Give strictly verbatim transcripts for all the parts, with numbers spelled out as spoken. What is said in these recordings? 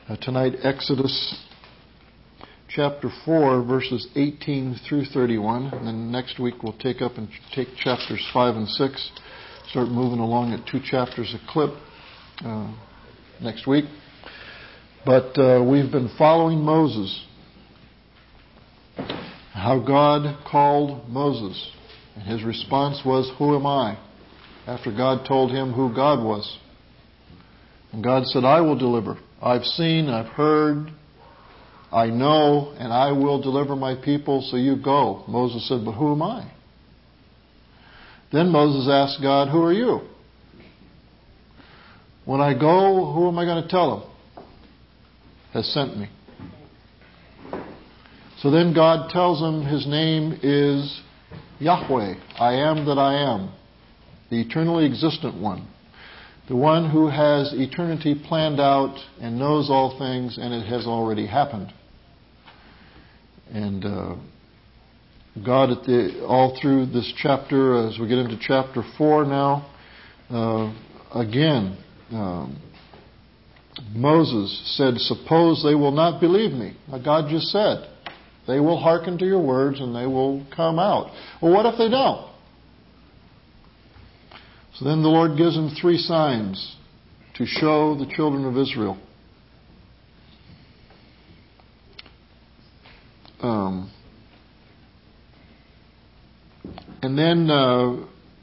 Uh, tonight, Exodus chapter four, verses eighteen through thirty-one. And then next week we'll take up and take chapters five and six. Start moving along at two chapters a clip uh, next week. But uh, we've been following Moses. How God called Moses. And his response was, "Who am I?" After God told him who God was. And God said, "I will deliver. I've seen, I've heard, I know, and I will deliver my people, so you go." Moses said, "But who am I?" Then Moses asked God, "Who are you? When I go, who am I going to tell him has sent me?" So then God tells him his name is Yahweh, I am that I am, the eternally existent one. The one who has eternity planned out and knows all things, and it has already happened. And uh, God, at the all through this chapter, as we get into chapter four now, uh, again, um, Moses said, "Suppose they will not believe me." Now God just said, "They will hearken to your words and they will come out." Well, what if they don't? So then the Lord gives him three signs to show the children of Israel. Um, and then uh,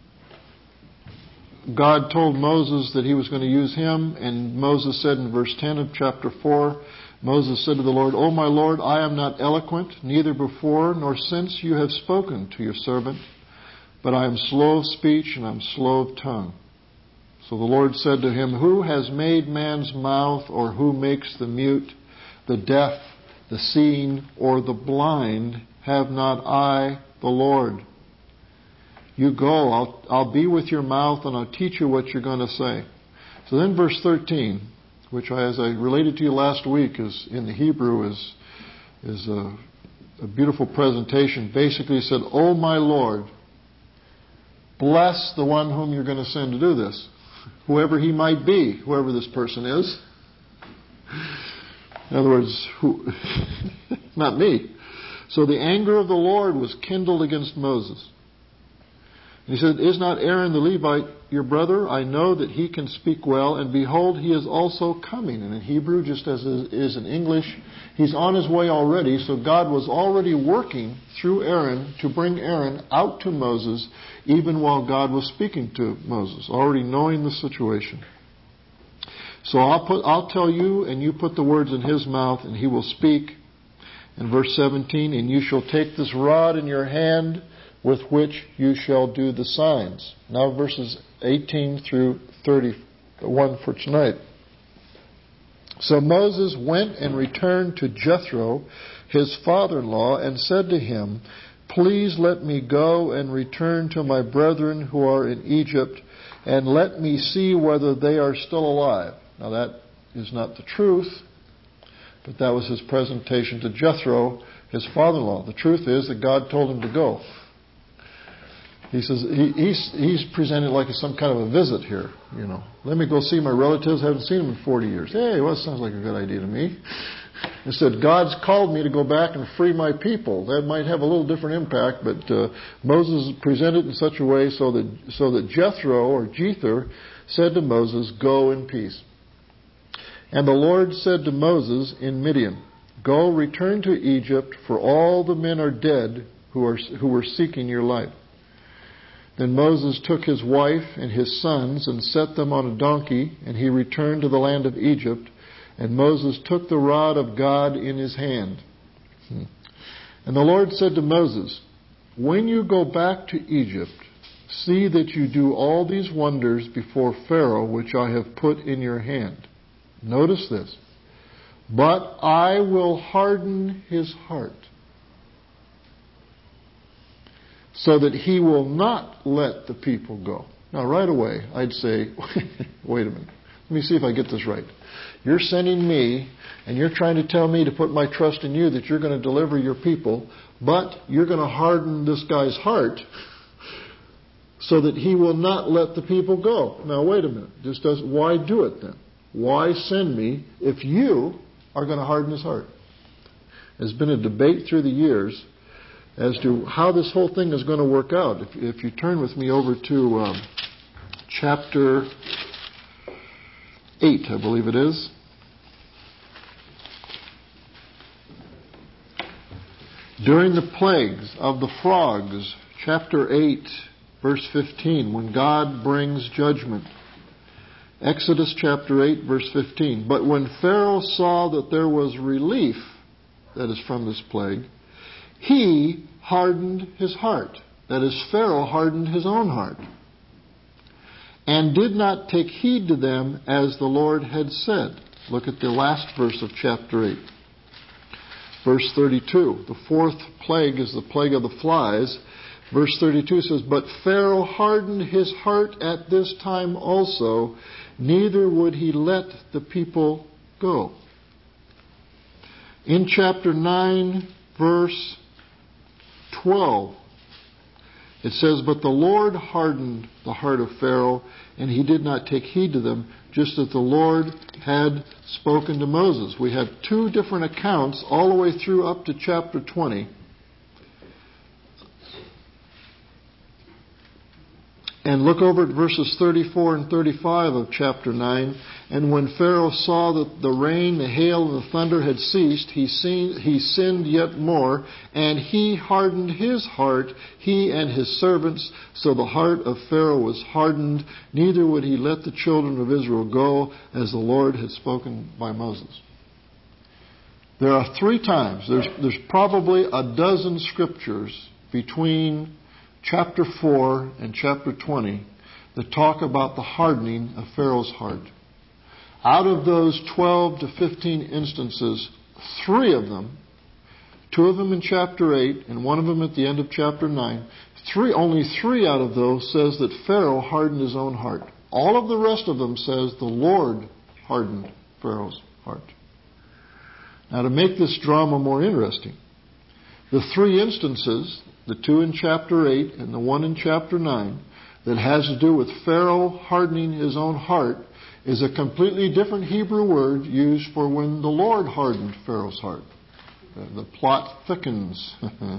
God told Moses that he was going to use him. And Moses said in verse ten of chapter four, Moses said to the Lord, "O my Lord, I am not eloquent, neither before nor since you have spoken to your servant. But I am slow of speech and I am slow of tongue." So the Lord said to him, "Who has made man's mouth, or who makes the mute, the deaf, the seeing, or the blind? Have not I, the Lord? You go, I'll, I'll be with your mouth and I'll teach you what you're going to say." So then verse thirteen, which I, as I related to you last week, is in the Hebrew is, is a, a beautiful presentation. Basically said, "O my Lord, bless the one whom you're going to send to do this, whoever he might be, whoever this person is." In other words, who, not me. So the anger of the Lord was kindled against Moses. And he said, "Is not Aaron the Levite your brother? I know that he can speak well, and behold, he is also coming." And in Hebrew, just as it is in English, he's on his way already. So God was already working through Aaron to bring Aaron out to Moses, even while God was speaking to Moses, already knowing the situation. So I'll put, I'll tell you, and you put the words in his mouth, and he will speak. In verse seventeen, "And you shall take this rod in your hand, with which you shall do the signs." Now verses eighteen through thirty-one for tonight. "So Moses went and returned to Jethro, his father-in-law, and said to him, 'Please let me go and return to my brethren who are in Egypt, and let me see whether they are still alive.'" Now that is not the truth, but that was his presentation to Jethro, his father-in-law. The truth is that God told him to go. He says, he, he's, he's presented like some kind of a visit here, you know. "Let me go see my relatives. I haven't seen them in forty years. Hey, well, that sounds like a good idea to me. Instead, God's called me to go back and free my people. That might have a little different impact, but uh, Moses presented in such a way so that, so that Jethro, or Jether, said to Moses, "Go in peace." And the Lord said to Moses in Midian, "Go, return to Egypt, for all the men are dead who are who were seeking your life." Then Moses took his wife and his sons and set them on a donkey, and he returned to the land of Egypt. And Moses took the rod of God in his hand. Hmm. And the Lord said to Moses, "When you go back to Egypt, see that you do all these wonders before Pharaoh, which I have put in your hand." Notice this. "But I will harden his heart, so that he will not let the people go." Now, right away, I'd say, wait a minute. Let me see if I get this right. You're sending me, and you're trying to tell me to put my trust in you, that you're going to deliver your people, but you're going to harden this guy's heart so that he will not let the people go. Now, wait a minute. This does, why do it then? Why send me if you are going to harden his heart. There's been a debate through the years as to how this whole thing is going to work out. If, if you turn with me over to um, chapter eight, I believe it is. During the plagues of the frogs, chapter eight, verse fifteen, when God brings judgment. Exodus chapter eight, verse fifteen. But when Pharaoh saw that there was relief, that is from this plague, he hardened his heart. That is, Pharaoh hardened his own heart, and did not take heed to them as the Lord had said. Look at the last verse of chapter eight. Verse thirty-two. The fourth plague is the plague of the flies. Verse thirty-two says, But Pharaoh hardened his heart at this time also, neither would he let the people go. In chapter nine, verse twelve, it says, But the Lord hardened the heart of Pharaoh, and he did not take heed to them, just as the Lord had spoken to Moses. We have two different accounts all the way through up to chapter twenty. And look over at verses thirty-four and thirty-five of chapter nine. And when Pharaoh saw that the rain, the hail, and the thunder had ceased, he, seen, he sinned yet more, and he hardened his heart, he and his servants. So the heart of Pharaoh was hardened, neither would he let the children of Israel go, as the Lord had spoken by Moses. There are three times, there's, there's probably a dozen scriptures between chapter four and chapter twenty that talk about the hardening of Pharaoh's heart. Out of those twelve to fifteen instances, three of them, two of them in chapter eight and one of them at the end of chapter nine, three, only three out of those says that Pharaoh hardened his own heart. All of the rest of them says the Lord hardened Pharaoh's heart. Now, to make this drama more interesting, the three instances, the two in chapter eight and the one in chapter nine, that has to do with Pharaoh hardening his own heart, is a completely different Hebrew word used for when the Lord hardened Pharaoh's heart. The plot thickens.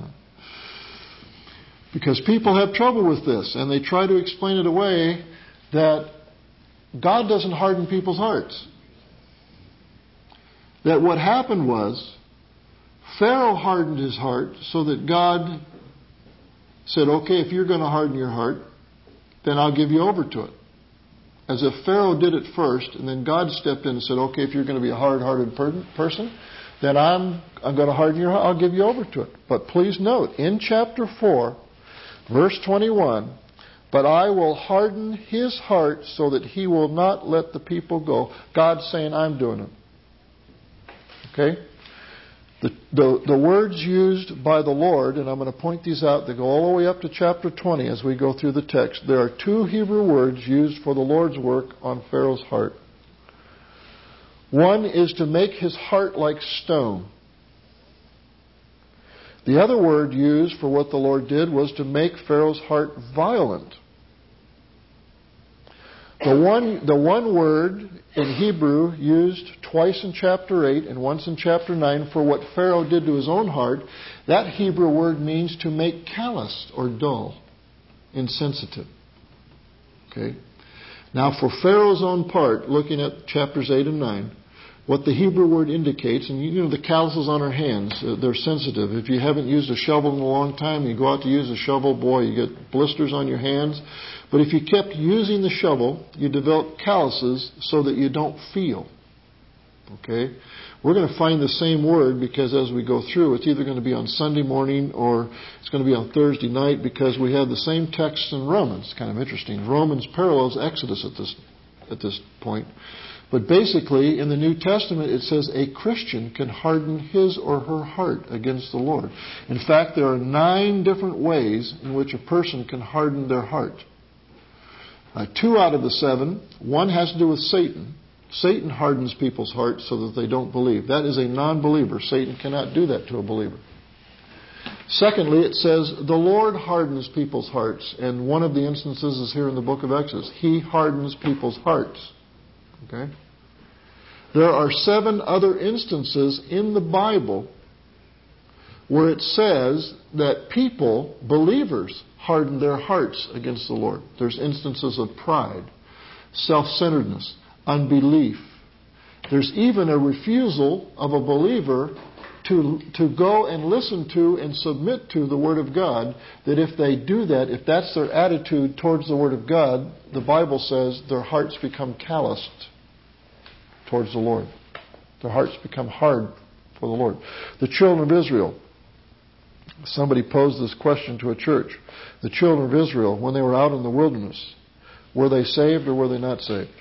Because people have trouble with this, and they try to explain it away that God doesn't harden people's hearts. That what happened was, Pharaoh hardened his heart so that God said, okay, if you're going to harden your heart, then I'll give you over to it. As if Pharaoh did it first, and then God stepped in and said, okay, if you're going to be a hard-hearted per- person, then I'm, I'm going to harden your heart. I'll give you over to it. But please note, in chapter four, verse twenty-one, but I will harden his heart so that he will not let the people go. God's saying, I'm doing it. Okay? The, the, the words used by the Lord, and I'm going to point these out, they go all the way up to chapter twenty as we go through the text. There are two Hebrew words used for the Lord's work on Pharaoh's heart. One is to make his heart like stone. The other word used for what the Lord did was to make Pharaoh's heart violent. The one, the one word in Hebrew used twice in chapter eight and once in chapter nine for what Pharaoh did to his own heart, that Hebrew word means to make calloused or dull, insensitive. Okay? Now for Pharaoh's own part, looking at chapters eight and nine, what the Hebrew word indicates, and you know the calluses on our hands, uh, they're sensitive. If you haven't used a shovel in a long time, you go out to use a shovel, boy, you get blisters on your hands. But if you kept using the shovel, you develop calluses so that you don't feel. Okay? We're going to find the same word because as we go through, it's either going to be on Sunday morning or it's going to be on Thursday night because we have the same text in Romans. It's kind of interesting. Romans parallels Exodus at this at this point. But basically, in the New Testament, it says a Christian can harden his or her heart against the Lord. In fact, there are nine different ways in which a person can harden their heart. Uh, two out of the seven, one has to do with Satan. Satan hardens people's hearts so that they don't believe. That is a non-believer. Satan cannot do that to a believer. Secondly, it says the Lord hardens people's hearts. And one of the instances is here in the book of Exodus. He hardens people's hearts. Okay? There are seven other instances in the Bible where it says that people, believers, harden their hearts against the Lord. There's instances of pride, self-centeredness, unbelief. There's even a refusal of a believer to, to go and listen to and submit to the Word of God, that if they do that, if that's their attitude towards the Word of God, the Bible says their hearts become calloused towards the Lord. Their hearts become hard for the Lord. The children of Israel, somebody posed this question to a church. The children of Israel, when they were out in the wilderness, were they saved or were they not saved?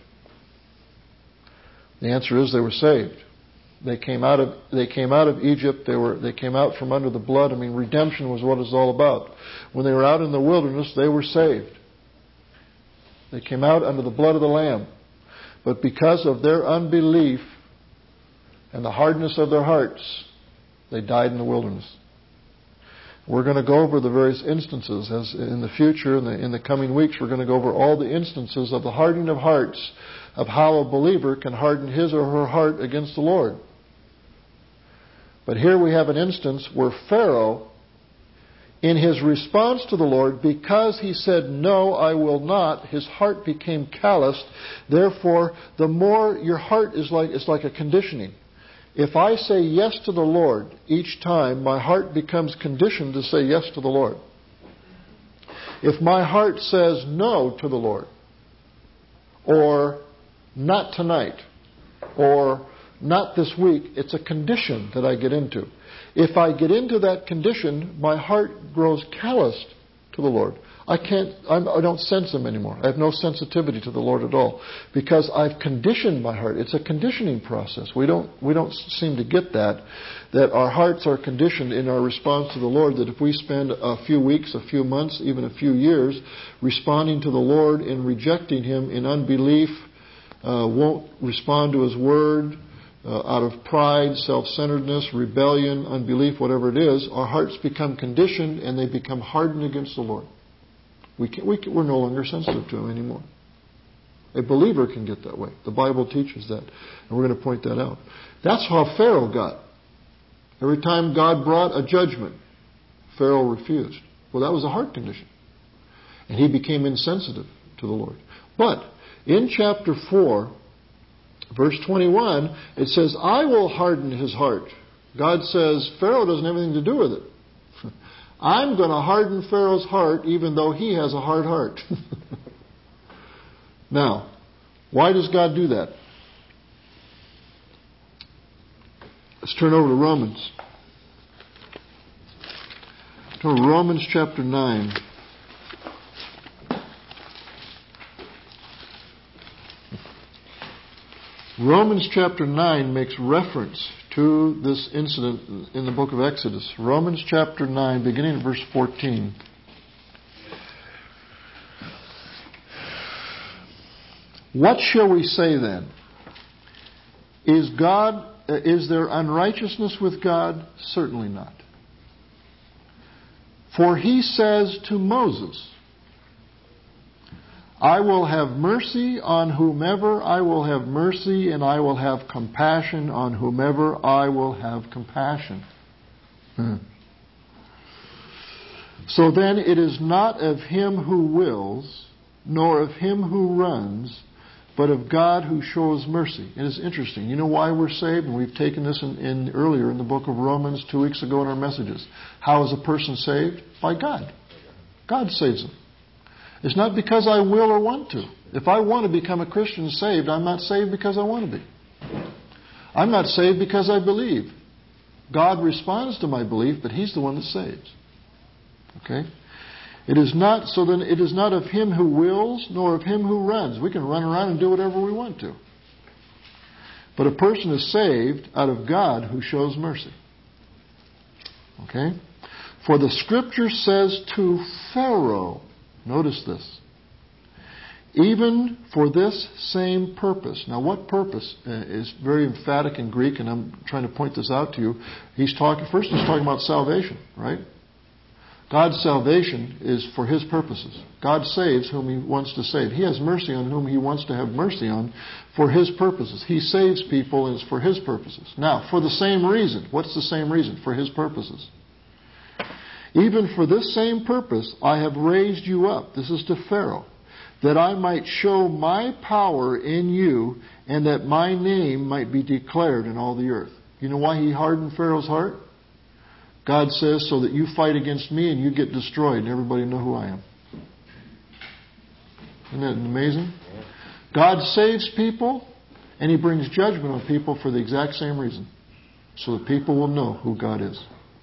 The answer is they were saved. They came out of they came out of Egypt. They were they came out from under the blood. I mean, redemption was what it's all about. When they were out in the wilderness, they were saved. They came out under the blood of the Lamb. But because of their unbelief and the hardness of their hearts, they died in the wilderness. We're going to go over the various instances as in the future, in the, in the coming weeks. We're going to go over all the instances of the hardening of hearts, of how a believer can harden his or her heart against the Lord. But here we have an instance where Pharaoh, in his response to the Lord, because he said, "No, I will not," his heart became calloused. Therefore, the more your heart is like, it's like a conditioning. If I say yes to the Lord each time, my heart becomes conditioned to say yes to the Lord. If my heart says no to the Lord, or not tonight, or not this week, it's a condition that I get into. If I get into that condition, my heart grows calloused to the Lord. I can't, I'm, I don't sense Him anymore. I have no sensitivity to the Lord at all because I've conditioned my heart. It's a conditioning process. We don't, we don't seem to get that, that our hearts are conditioned in our response to the Lord, that if we spend a few weeks, a few months, even a few years responding to the Lord and rejecting Him in unbelief, uh, won't respond to His Word, Uh, out of pride, self-centeredness, rebellion, unbelief, whatever it is, our hearts become conditioned and they become hardened against the Lord. We can't, we can, we're no longer sensitive to Him anymore. A believer can get that way. The Bible teaches that. And we're going to point that out. That's how Pharaoh got. Every time God brought a judgment, Pharaoh refused. Well, that was a heart condition. And he became insensitive to the Lord. But in chapter four, verse twenty-one, it says, "I will harden his heart." God says, Pharaoh doesn't have anything to do with it. I'm going to harden Pharaoh's heart even though he has a hard heart. Now, why does God do that? Let's turn over to Romans. Turn to Romans chapter nine. Romans chapter nine makes reference to this incident in the book of Exodus. Romans chapter nine, beginning at verse fourteen. What shall we say then? Is God, uh, is there unrighteousness with God? Certainly not. For He says to Moses, "I will have mercy on whomever I will have mercy, and I will have compassion on whomever I will have compassion." Hmm. So then it is not of him who wills, nor of him who runs, but of God who shows mercy. It is interesting. You know why we're saved? And we've taken this in, in earlier in the book of Romans two weeks ago in our messages. How is a person saved? By God. God saves them. It's not because I will or want to. If I want to become a Christian saved, I'm not saved because I want to be. I'm not saved because I believe. God responds to my belief, but He's the one that saves. Okay? It is not, so then it is not of him who wills, nor of him who runs. We can run around and do whatever we want to. But a person is saved out of God who shows mercy. Okay? For the Scripture says to Pharaoh, notice this, even for this same purpose. Now, what purpose uh, is very emphatic in Greek, and I'm trying to point this out to you. He's talking, first he's talking about salvation, right? God's salvation is for His purposes. God saves whom He wants to save. He has mercy on whom He wants to have mercy on for His purposes. He saves people and it's for His purposes. Now, for the same reason. What's the same reason? For His purposes. Even for this same purpose, I have raised you up. This is to Pharaoh. That I might show my power in you and that my name might be declared in all the earth. You know why He hardened Pharaoh's heart? God says, so that you fight against me and you get destroyed and everybody know who I am. Isn't that amazing? God saves people and He brings judgment on people for the exact same reason. So that people will know who God is.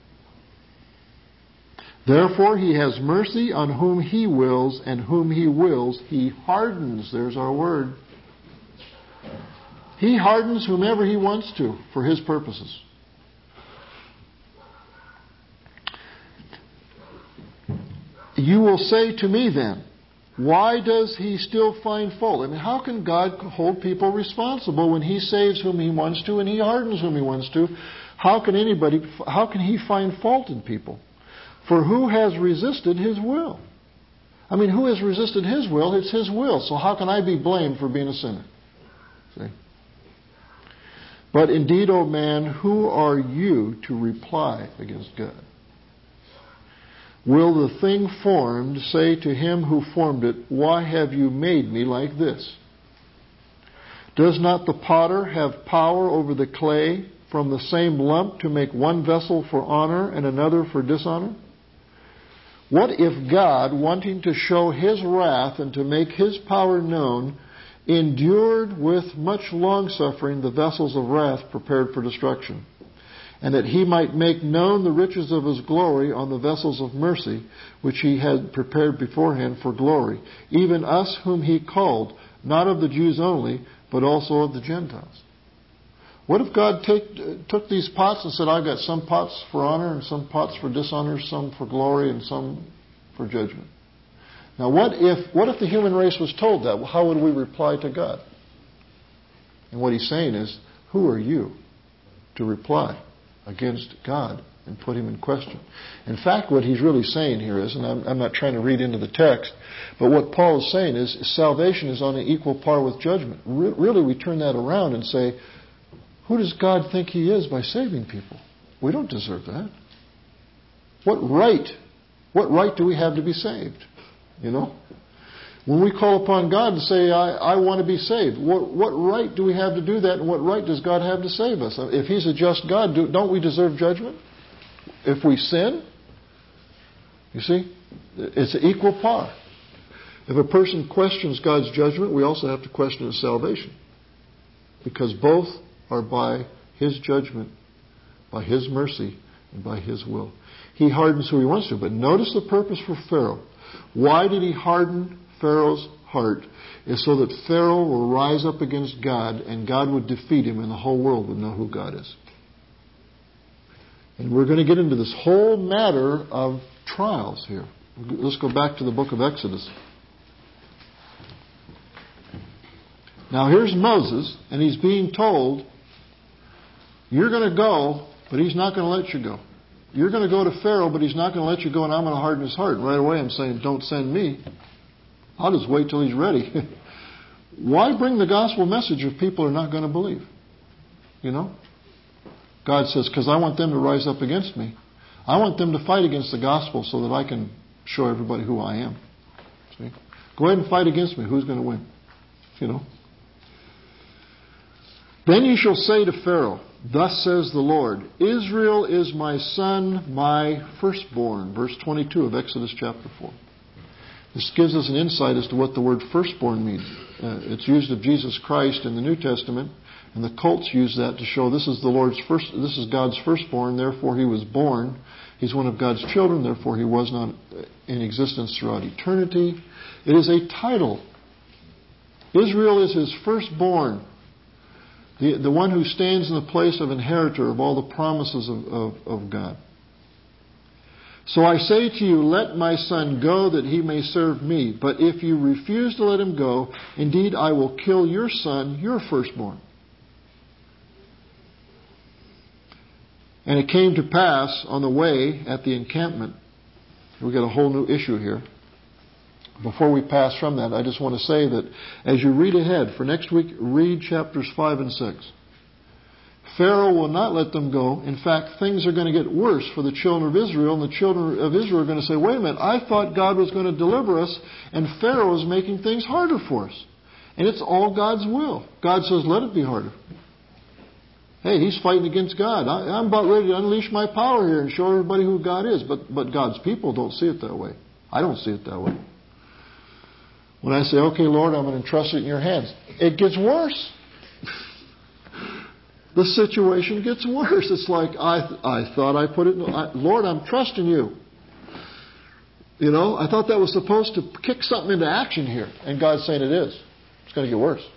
Therefore He has mercy on whom He wills, and whom He wills He hardens. There's our word. He hardens whomever He wants to for His purposes. You will say to me then, why does He still find fault? I mean, how can God hold people responsible when He saves whom He wants to and He hardens whom He wants to? How can anybody, how can He find fault in people? For who has resisted His will? I mean, who has resisted His will? It's His will. So how can I be blamed for being a sinner? See? But indeed, O man, who are you to reply against God? Will the thing formed say to him who formed it, why have you made me like this? Does not the potter have power over the clay from the same lump to make one vessel for honor and another for dishonor? What if God, wanting to show His wrath and to make His power known, endured with much longsuffering the vessels of wrath prepared for destruction, and that He might make known the riches of His glory on the vessels of mercy, which He had prepared beforehand for glory, even us whom He called, not of the Jews only, but also of the Gentiles? What if God take, uh, took these pots and said, I've got some pots for honor and some pots for dishonor, some for glory and some for judgment? Now what if what if the human race was told that? Well, how would we reply to God? And what He's saying is, who are you to reply against God and put Him in question? In fact, what He's really saying here is, and I'm, I'm not trying to read into the text, but what Paul is saying is salvation is on an equal par with judgment. Re- really, we turn that around and say, who does God think He is by saving people? We don't deserve that. What right, what right do we have to be saved? You know? When we call upon God and say, I, I want to be saved, what, what right do we have to do that, and what right does God have to save us? If He's a just God, do, don't we deserve judgment? If we sin? You see? It's an equal par. If a person questions God's judgment, we also have to question His salvation. Because both are by His judgment, by His mercy, and by His will. He hardens who He wants to. But notice the purpose for Pharaoh. Why did He harden Pharaoh's heart? Is so that Pharaoh will rise up against God and God would defeat him and the whole world would know who God is. And we're going to get into this whole matter of trials here. Let's go back to the book of Exodus. Now here's Moses, and he's being told, you're going to go, but He's not going to let you go. You're going to go to Pharaoh, but He's not going to let you go, and I'm going to harden his heart. Right away I'm saying, don't send me. I'll just wait till He's ready. Why bring the gospel message if people are not going to believe? You know? God says, because I want them to rise up against me. I want them to fight against the gospel so that I can show everybody who I am. See? Go ahead and fight against me. Who's going to win? You know? Then you shall say to Pharaoh, thus says the Lord, Israel is my son, my firstborn. Verse twenty-two of Exodus chapter four. This gives us an insight as to what the word firstborn means. Uh, it's used of Jesus Christ in the New Testament, and the cults use that to show this is the Lord's first. This is God's firstborn. Therefore, He was born. He's one of God's children. Therefore, He was not in existence throughout eternity. It is a title. Israel is His firstborn. The, the one who stands in the place of inheritor of all the promises of, of, of God. So I say to you, let my son go that he may serve me. But if you refuse to let him go, indeed I will kill your son, your firstborn. And it came to pass on the way at the encampment We've got a whole new issue here. Before we pass from that, I just want to say that as you read ahead for next week, read chapters five and six. Pharaoh will not let them go. In fact, things are going to get worse for the children of Israel, and the children of Israel are going to say, wait a minute, I thought God was going to deliver us, and Pharaoh is making things harder for us. And it's all God's will. God says, let it be harder. Hey, he's fighting against God. I, I'm about ready to unleash my power here and show everybody who God is. But, but God's people don't see it that way. I don't see it that way. When I say, okay, Lord, I'm going to entrust it in your hands, it gets worse. The situation gets worse. It's like, I I thought I put it in, I, Lord, I'm trusting you. You know, I thought that was supposed to kick something into action here. And God's saying it is. It's going to get worse.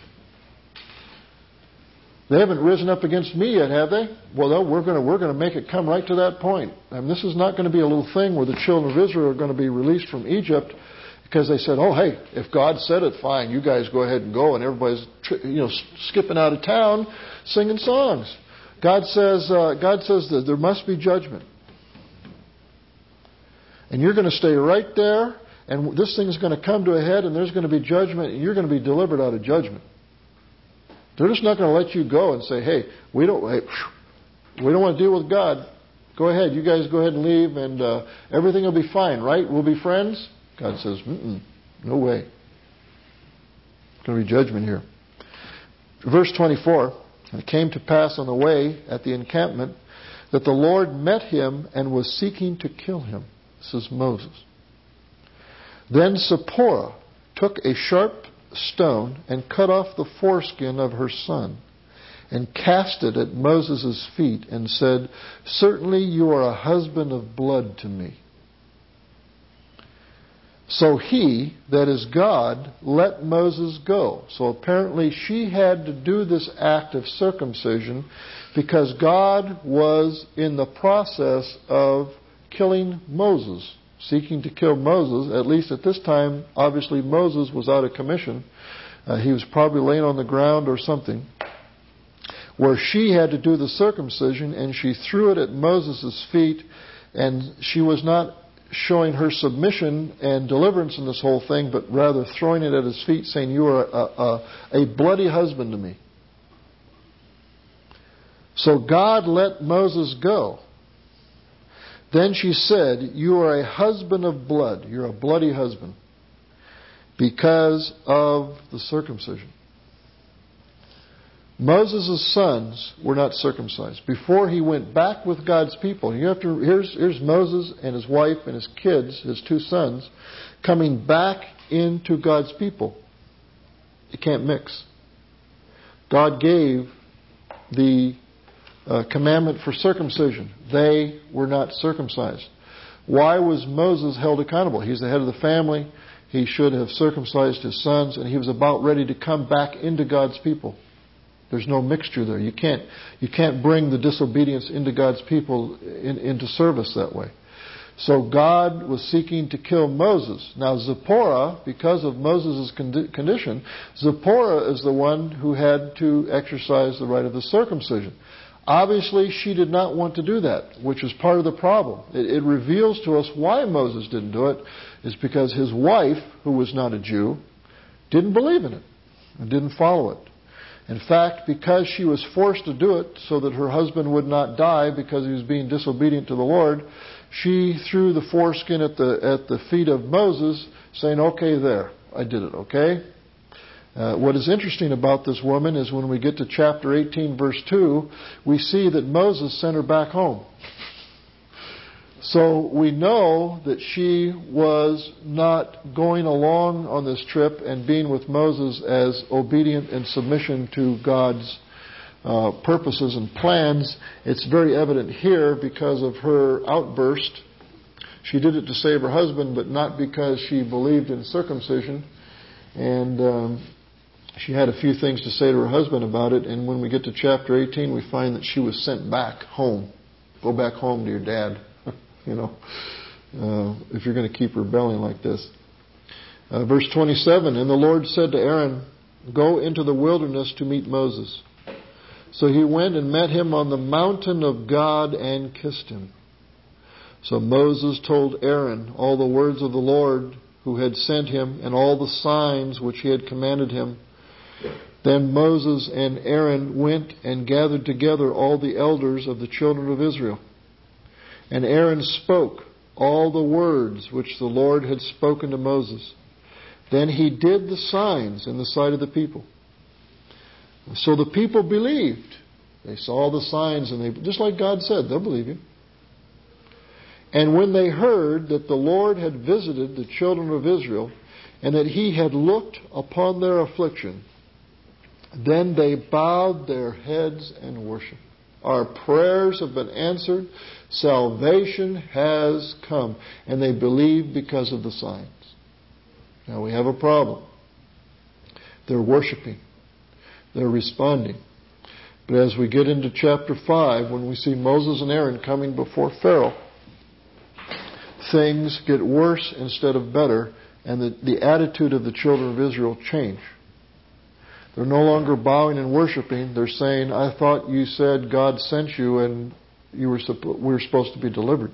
They haven't risen up against me yet, have they? Well, no, we're going to we're going to make it come right to that point. And this is not going to be a little thing where the children of Israel are going to be released from Egypt because they said, oh, hey, if God said it, fine, you guys go ahead and go. And everybody's, you know, skipping out of town singing songs. God says, uh, God says that there must be judgment. And you're going to stay right there, and this thing's going to come to a head, and there's going to be judgment, and you're going to be delivered out of judgment. They're just not going to let you go and say, hey, we don't hey, we don't want to deal with God. Go ahead. You guys go ahead and leave, and uh, everything will be fine, right? We'll be friends. God says, mm-mm, no way. There's going to be judgment here. Verse twenty-four, and it came to pass on the way at the encampment that the Lord met him and was seeking to kill him. This is Moses. Then Zipporah took a sharp stone and cut off the foreskin of her son and cast it at Moses' feet and said, certainly you are a husband of blood to me. So he, that is God, let Moses go. So apparently she had to do this act of circumcision because God was in the process of killing Moses, seeking to kill Moses. At least at this time, obviously Moses was out of commission. Uh, he was probably laying on the ground or something, where she had to do the circumcision, and she threw it at Moses' feet, and she was not showing her submission and deliverance in this whole thing, but rather throwing it at his feet, saying, you are a, a, a bloody husband to me. So God let Moses go. Then she said, you are a husband of blood. You're a bloody husband because of the circumcision. Moses' sons were not circumcised. Before he went back with God's people, you have to, here's, here's Moses and his wife and his kids, his two sons, coming back into God's people. You can't mix. God gave the uh, commandment for circumcision. They were not circumcised. Why was Moses held accountable? He's the head of the family. He should have circumcised his sons, and he was about ready to come back into God's people. There's no mixture there. You can't you can't bring the disobedience into God's people in, into service that way. So God was seeking to kill Moses. Now Zipporah, because of Moses' condi- condition, Zipporah is the one who had to exercise the rite of the circumcision. Obviously, she did not want to do that, which is part of the problem. It, it reveals to us why Moses didn't do it. Is because his wife, who was not a Jew, didn't believe in it and didn't follow it. In fact, because she was forced to do it so that her husband would not die because he was being disobedient to the Lord, she threw the foreskin at the at the feet of Moses, saying, okay, there, I did it, okay? Uh, what is interesting about this woman is when we get to chapter eighteen, verse two, we see that Moses sent her back home. So we know that she was not going along on this trip and being with Moses as obedient and submission to God's uh, purposes and plans. It's very evident here because of her outburst. She did it to save her husband, but not because she believed in circumcision. And um, she had a few things to say to her husband about it. And when we get to chapter eighteen, we find that she was sent back home. Go back home to your dad. You know, uh, if you're going to keep rebelling like this. Uh, verse twenty-seven, and the Lord said to Aaron, go into the wilderness to meet Moses. So he went and met him on the mountain of God and kissed him. So Moses told Aaron all the words of the Lord who had sent him and all the signs which he had commanded him. Then Moses and Aaron went and gathered together all the elders of the children of Israel. And Aaron spoke all the words which the Lord had spoken to Moses. Then he did the signs in the sight of the people. So the people believed. They saw the signs, and they, just like God said, they'll believe you. And when they heard that the Lord had visited the children of Israel, and that he had looked upon their affliction, then they bowed their heads and worshiped. Our prayers have been answered. Salvation has come. And they believed because of the signs. Now we have a problem. They're worshiping. They're responding. But as we get into chapter five, when we see Moses and Aaron coming before Pharaoh, things get worse instead of better, and the, the attitude of the children of Israel change. They're no longer bowing and worshiping. They're saying, I thought you said God sent you and you were we were supposed to be delivered.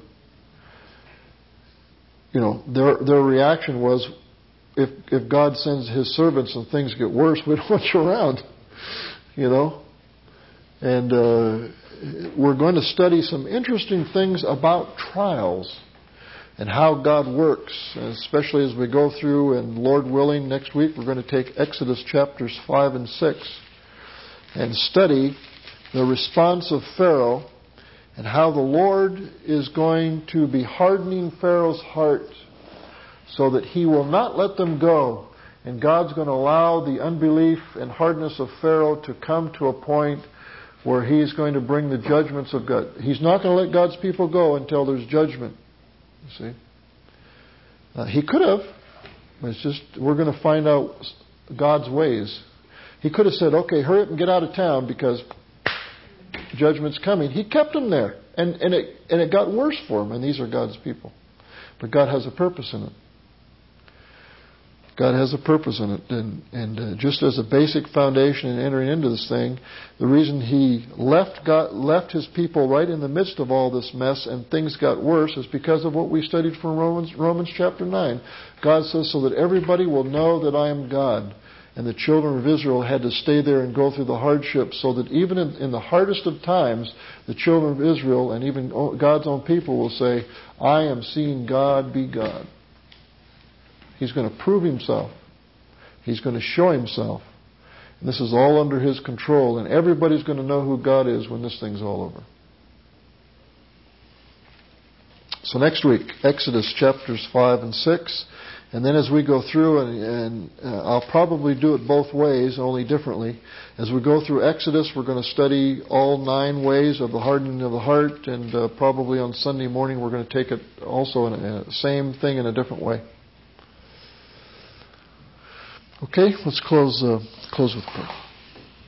You know, their their reaction was, if if God sends his servants and things get worse, we don't want you around. You know? And uh, we're going to study some interesting things about trials and how God works, and especially as we go through, and Lord willing, next week we're going to take Exodus chapters five and six and study the response of Pharaoh and how the Lord is going to be hardening Pharaoh's heart so that he will not let them go. And God's going to allow the unbelief and hardness of Pharaoh to come to a point where he's going to bring the judgments of God. He's not going to let God's people go until there's judgment. You see? Uh, he could have. It's just, we're going to find out God's ways. He could have said, okay, hurry up and get out of town because judgment's coming. He kept them there. And, and, it, and it got worse for him. And these are God's people. But God has a purpose in it. God has a purpose in it. And, and uh, just as a basic foundation in entering into this thing, the reason he left God, left his people right in the midst of all this mess and things got worse is because of what we studied from Romans, Romans chapter nine. God says, so that everybody will know that I am God. And the children of Israel had to stay there and go through the hardship so that even in, in the hardest of times, the children of Israel and even God's own people will say, I am seeing God be God. He's going to prove himself. He's going to show himself. And this is all under his control. And everybody's going to know who God is when this thing's all over. So next week, Exodus chapters five and six. And then as we go through, and, and uh, I'll probably do it both ways, only differently. As we go through Exodus, we're going to study all nine ways of the hardening of the heart. And uh, probably on Sunday morning, we're going to take it also in the same thing in a different way. Okay, let's close uh, close with prayer.